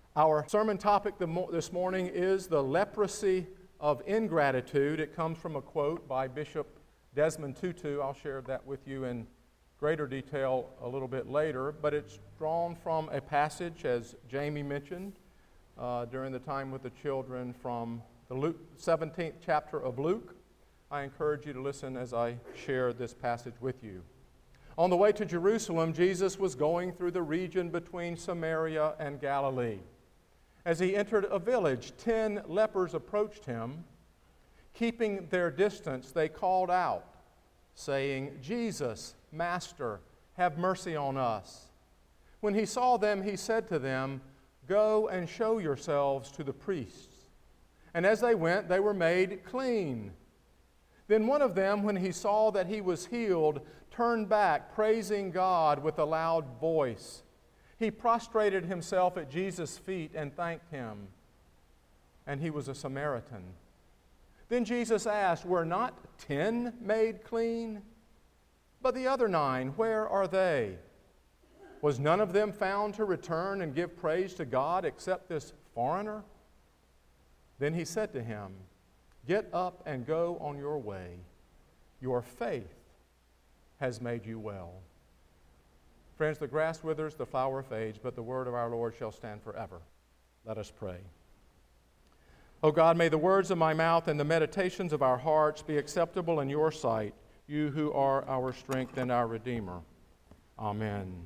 Our sermon topic this morning is the leprosy of ingratitude. It comes from a quote by Bishop Desmond Tutu. I'll share that with you in greater detail a little bit later, but it's drawn from a passage, as Jamie mentioned, during the time with the children from the 17th chapter of Luke. I encourage you to listen as I share this passage with you. On the way to Jerusalem, Jesus was going through the region between Samaria and Galilee. As he entered a village, 10 lepers approached him. Keeping their distance, they called out, saying, "Jesus, Master, have mercy on us." When he saw them, he said to them, "Go and show yourselves to the priests." And as they went, they were made clean. Then one of them, when he saw that he was healed, turned back, praising God with a loud voice. He prostrated himself at Jesus' feet and thanked him. And he was a Samaritan. Then Jesus asked, "Were not 10 made clean? But the other 9, where are they? Was none of them found to return and give praise to God except this foreigner?" Then he said to him, "Get up and go on your way. Your faith has made you well." Friends, the grass withers, the flower fades, but the word of our Lord shall stand forever. Let us pray. O God, may the words of my mouth and the meditations of our hearts be acceptable in your sight, you who are our strength and our Redeemer. Amen.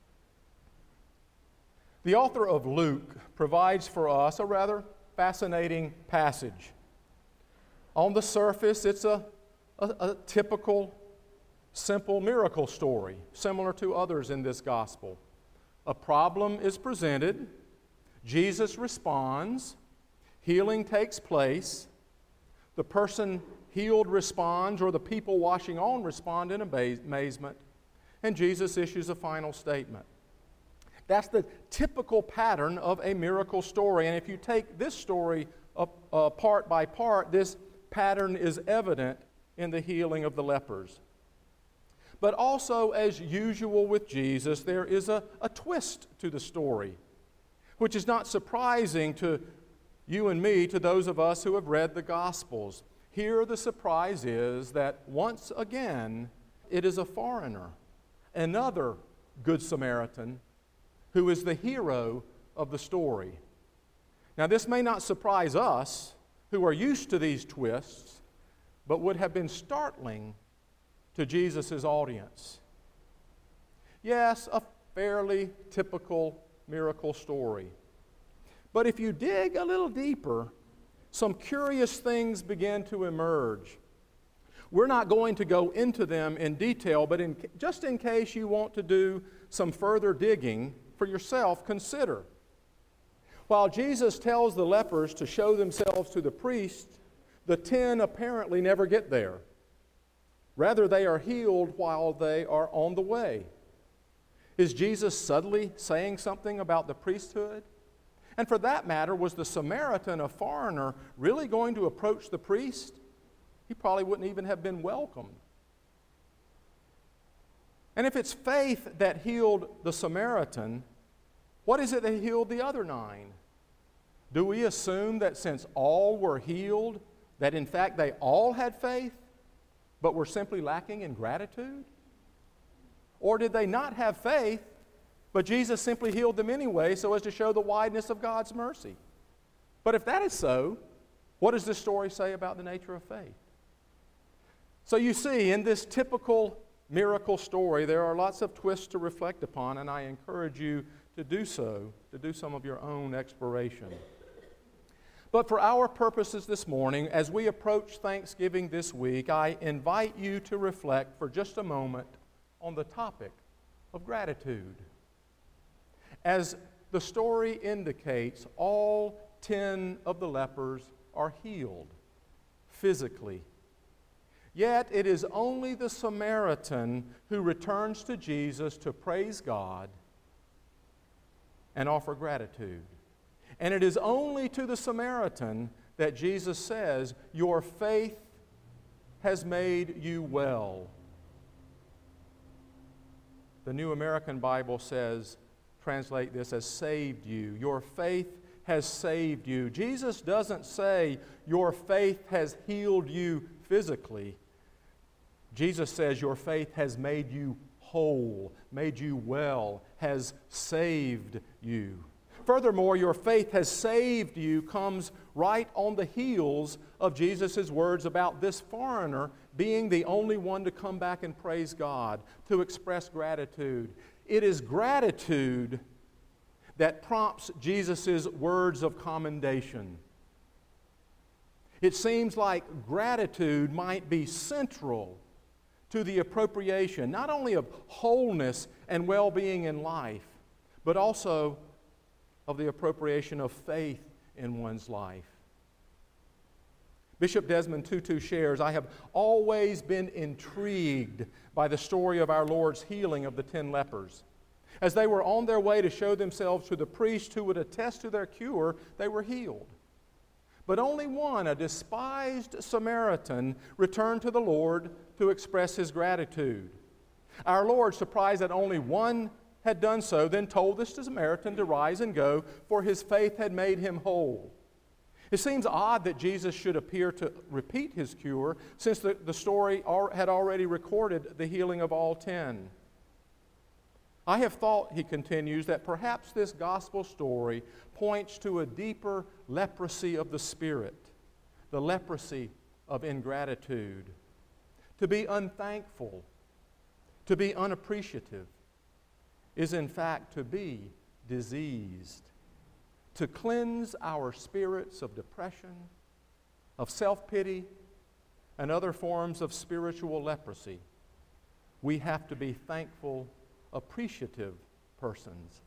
The author of Luke provides for us a rather fascinating passage. On the surface, it's a typical, simple miracle story, similar to others in this gospel. A problem is presented, Jesus responds, healing takes place, the person healed responds, or the people watching on respond in amazement, and Jesus issues a final statement. That's the typical pattern of a miracle story, and if you take this story part by part, this pattern is evident in the healing of the lepers. But also, as usual with Jesus, there is a twist to the story, which is not surprising to you and me, to those of us who have read the Gospels. Here the surprise is that once again, it is a foreigner, another Good Samaritan, who is the hero of the story. Now, this may not surprise us, who are used to these twists, but would have been startling to Jesus' audience. Yes, a fairly typical miracle story. But if you dig a little deeper, some curious things begin to emerge. We're not going to go into them in detail, but just in case you want to do some further digging for yourself, consider. While Jesus tells the lepers to show themselves to the priest, the 10 apparently never get there. Rather, they are healed while they are on the way. Is Jesus subtly saying something about the priesthood? And for that matter, was the Samaritan, a foreigner, really going to approach the priest? He probably wouldn't even have been welcomed. And if it's faith that healed the Samaritan, what is it that healed the other 9? Do we assume that since all were healed, that in fact they all had faith, but were simply lacking in gratitude? Or did they not have faith, but Jesus simply healed them anyway so as to show the wideness of God's mercy? But if that is so, what does this story say about the nature of faith? So you see, in this typical miracle story, there are lots of twists to reflect upon, and I encourage you to do so, to do some of your own exploration. But for our purposes this morning, as we approach Thanksgiving this week, I invite you to reflect for just a moment on the topic of gratitude. As the story indicates, all 10 of the lepers are healed physically. Yet it is only the Samaritan who returns to Jesus to praise God and offer gratitude. And it is only to the Samaritan that Jesus says, "Your faith has made you well." The New American Bible says, translate this as saved you. Your faith has saved you. Jesus doesn't say your faith has healed you physically. Jesus says your faith has made you whole, made you well, has saved you. Furthermore, your faith has saved you comes right on the heels of Jesus' words about this foreigner being the only one to come back and praise God, to express gratitude. It is gratitude that prompts Jesus' words of commendation. It seems like gratitude might be central to the appropriation, not only of wholeness and well-being in life, but also of the appropriation of faith in one's life. Bishop Desmond Tutu shares, "I have always been intrigued by the story of our Lord's healing of the 10 lepers. As they were on their way to show themselves to the priest who would attest to their cure, they were healed. But only one, a despised Samaritan, returned to the Lord to express his gratitude. Our Lord, surprised that only one had done so, then told this Samaritan to rise and go, for his faith had made him whole." It seems odd that Jesus should appear to repeat his cure, since the story had already recorded the healing of all 10. I have thought, he continues, that perhaps this gospel story points to a deeper leprosy of the spirit, the leprosy of ingratitude. To be unthankful, to be unappreciative, is in fact to be diseased. To cleanse our spirits of depression, of self-pity, and other forms of spiritual leprosy, we have to be thankful, appreciative persons.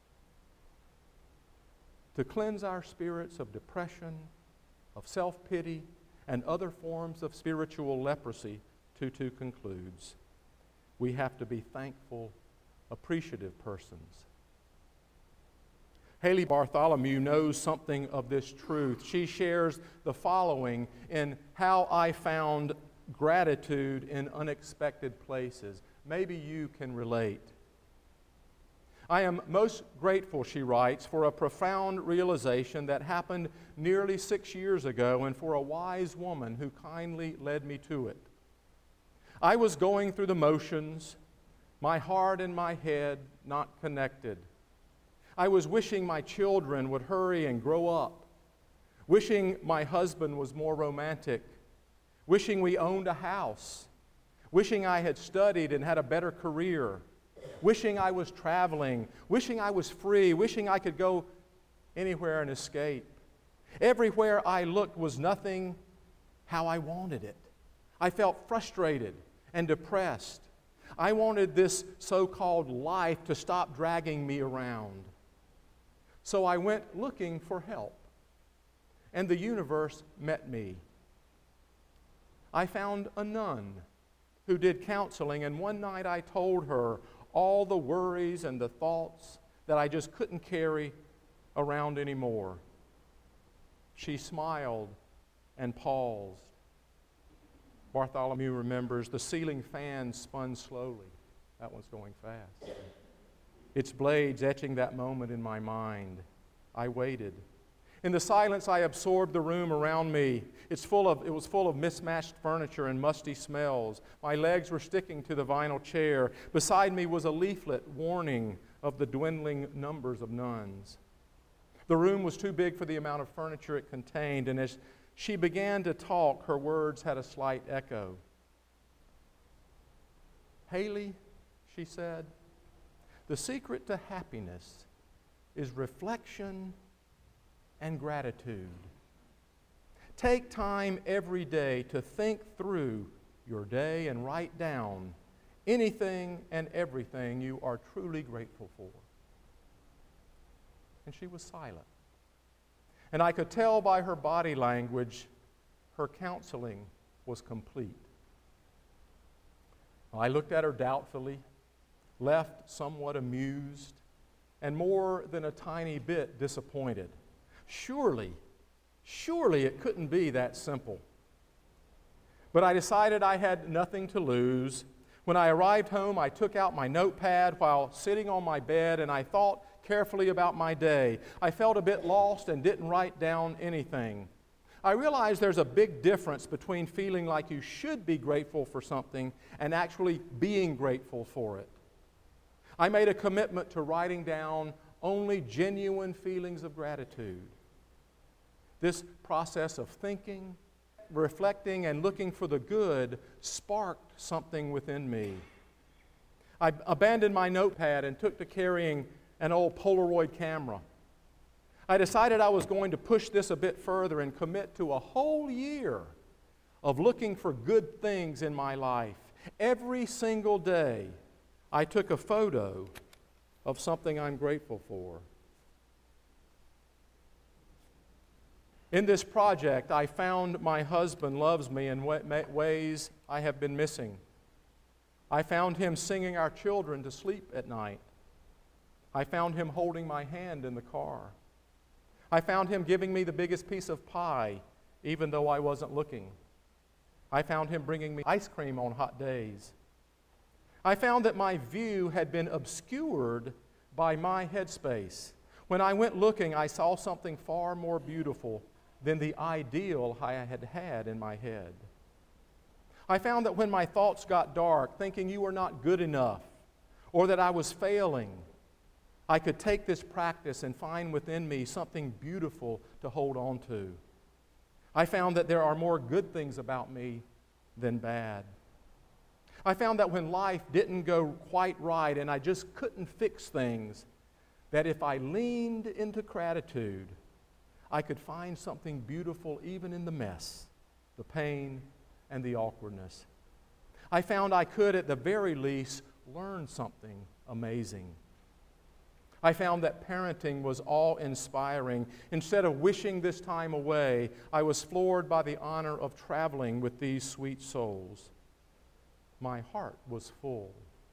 To cleanse our spirits of depression, of self-pity, and other forms of spiritual leprosy, Tutu concludes, we have to be thankful, appreciative persons. Haley Bartholomew knows something of this truth. She shares the following in How I Found Gratitude in Unexpected Places. Maybe you can relate. "I am most grateful," she writes, "for a profound realization that happened nearly 6 years ago and for a wise woman who kindly led me to it. I was going through the motions, my heart and my head not connected. I was wishing my children would hurry and grow up, wishing my husband was more romantic, wishing we owned a house, wishing I had studied and had a better career, wishing I was traveling, wishing I was free, wishing I could go anywhere and escape. Everywhere I looked was nothing how I wanted it. I felt frustrated and depressed. I wanted this so-called life to stop dragging me around. So I went looking for help, and the universe met me. I found a nun who did counseling, and one night I told her all the worries and the thoughts that I just couldn't carry around anymore. She smiled and paused. Bartholomew remembers the ceiling fan spun slowly. That one's going fast. Its blades etching that moment in my mind. I waited. In the silence, I absorbed the room around me. It was full of mismatched furniture and musty smells. My legs were sticking to the vinyl chair. Beside me was a leaflet warning of the dwindling numbers of nuns. The room was too big for the amount of furniture it contained, and as she began to talk, her words had a slight echo. "Haley," she said, "the secret to happiness is reflection and gratitude. Take time every day to think through your day and write down anything and everything you are truly grateful for." And she was silent. And I could tell by her body language her counseling was complete. I looked at her doubtfully, left somewhat amused, and more than a tiny bit disappointed. Surely it couldn't be that simple. But I decided I had nothing to lose. When I arrived home, I took out my notepad while sitting on my bed, and I thought carefully about my day. I felt a bit lost and didn't write down anything. I realized there's a big difference between feeling like you should be grateful for something and actually being grateful for it. I made a commitment to writing down only genuine feelings of gratitude. This process of thinking, reflecting, and looking for the good sparked something within me. I abandoned my notepad and took to carrying an old Polaroid camera. I decided I was going to push this a bit further and commit to a whole year of looking for good things in my life. Every single day, I took a photo of something I'm grateful for. In this project, I found my husband loves me in ways I have been missing. I found him singing our children to sleep at night. I found him holding my hand in the car. I found him giving me the biggest piece of pie, even though I wasn't looking. I found him bringing me ice cream on hot days. I found that my view had been obscured by my headspace. When I went looking, I saw something far more beautiful than the ideal I had had in my head. I found that when my thoughts got dark, thinking you were not good enough or that I was failing, I could take this practice and find within me something beautiful to hold on to. I found that there are more good things about me than bad. I found that when life didn't go quite right and I just couldn't fix things, that if I leaned into gratitude, I could find something beautiful even in the mess, the pain, and the awkwardness. I found I could, at the very least, learn something amazing. I found that parenting was awe-inspiring. Instead of wishing this time away, I was floored by the honor of traveling with these sweet souls. My heart was full.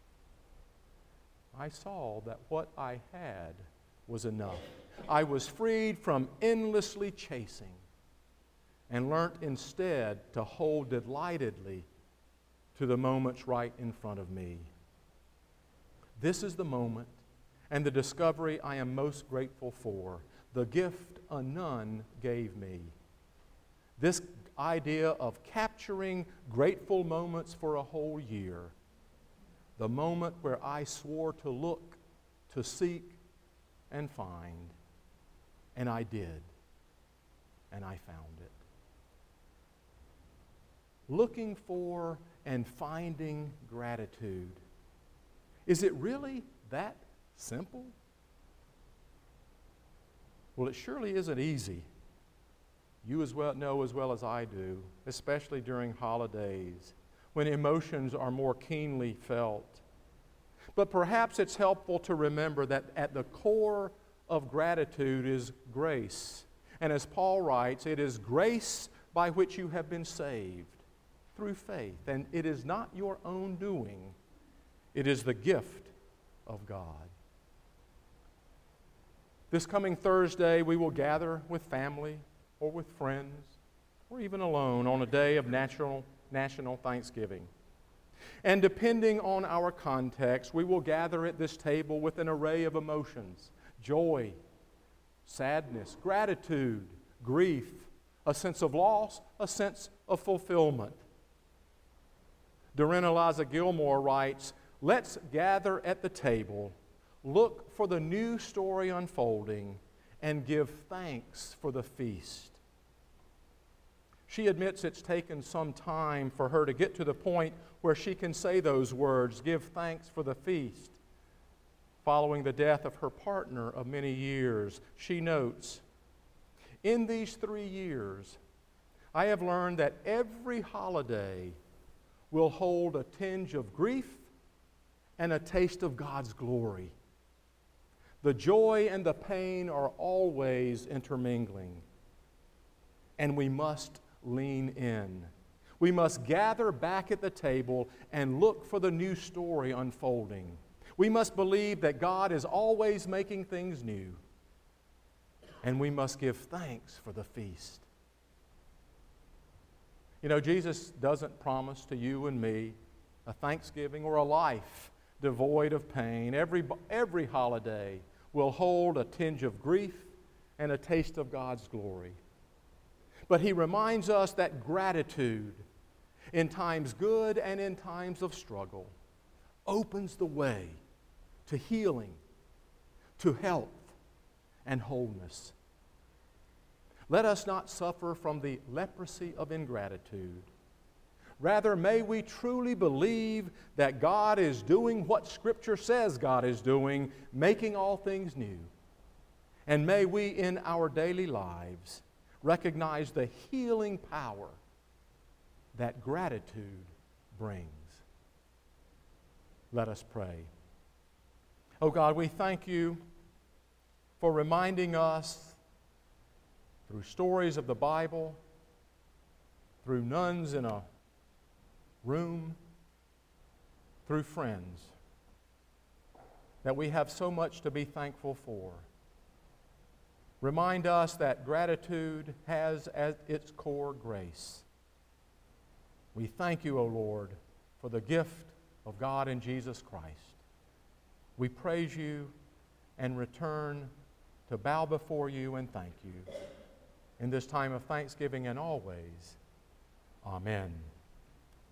I saw that what I had was enough. I was freed from endlessly chasing and learned instead to hold delightedly to the moments right in front of me. This is the moment and the discovery I am most grateful for, the gift a nun gave me. This idea of capturing grateful moments for a whole year, the moment where I swore to look, to seek, and find, and I did, and I found it. Looking for and finding gratitude. Is it really that simple? Well, it surely isn't easy. You know as well as I do, especially during holidays, when emotions are more keenly felt. But perhaps it's helpful to remember that at the core of gratitude is grace. And as Paul writes, it is grace by which you have been saved through faith. And it is not your own doing. It is the gift of God. This coming Thursday, we will gather with family or with friends or even alone on a day of national Thanksgiving. And depending on our context, we will gather at this table with an array of emotions: joy, sadness, gratitude, grief, a sense of loss, a sense of fulfillment. Doreen Eliza Gilmore writes, "Let's gather at the table, look for the new story unfolding, and give thanks for the feast." She admits it's taken some time for her to get to the point where she can say those words, give thanks for the feast. Following the death of her partner of many years, she notes, "In these 3 years, I have learned that every holiday will hold a tinge of grief and a taste of God's glory. The joy and the pain are always intermingling, and we must lean in. We must gather back at the table and look for the new story unfolding. We must believe that God is always making things new, and we must give thanks for the feast." You know, Jesus doesn't promise to you and me a Thanksgiving or a life devoid of pain. Every holiday will hold a tinge of grief and a taste of God's glory. But he reminds us that gratitude, in times good and in times of struggle, opens the way to healing, to health, and wholeness. Let us not suffer from the leprosy of ingratitude. Rather, may we truly believe that God is doing what Scripture says God is doing, making all things new. And may we in our daily lives recognize the healing power that gratitude brings. Let us pray. Oh God, we thank you for reminding us through stories of the Bible, through nuns in a room, through friends, that we have so much to be thankful for. Remind us that gratitude has at its core grace. We thank you, O Lord, for the gift of God in Jesus Christ. We praise you and return to bow before you and thank you in this time of thanksgiving and always. Amen.